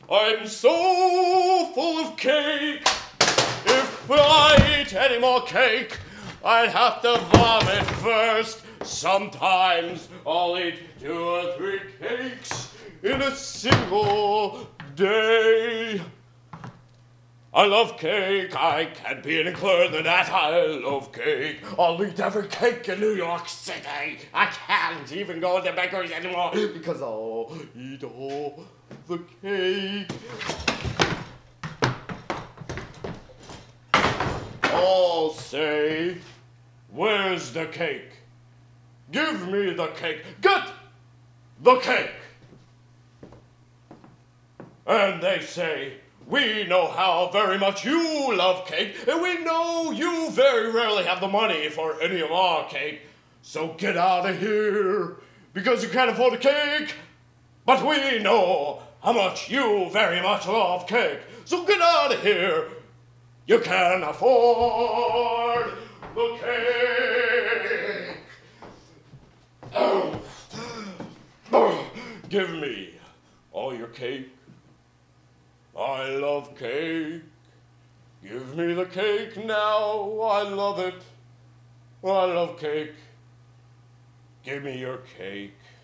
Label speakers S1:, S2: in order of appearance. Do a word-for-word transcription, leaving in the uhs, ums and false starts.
S1: I'm so full of cake. If I eat any more cake, I'd have to vomit first. Sometimes I'll eat two or three cakes in a single day. I love cake, I can't be any clearer than that. I love cake. I'll eat every cake in New York City. I can't even go to bakeries anymore because I'll eat all the cake. I'll say, where's the cake? Give me the cake. Get the cake. And they say, we know how very much you love cake, and we know you very rarely have the money for any of our cake. So get out of here, because you can't afford a cake. But we know how much you very much love cake. So get out of here. You can afford the cake. Oh. Oh. Give me all your cake. I love cake. Give me the cake now. I love it. I love cake. Give me your cake.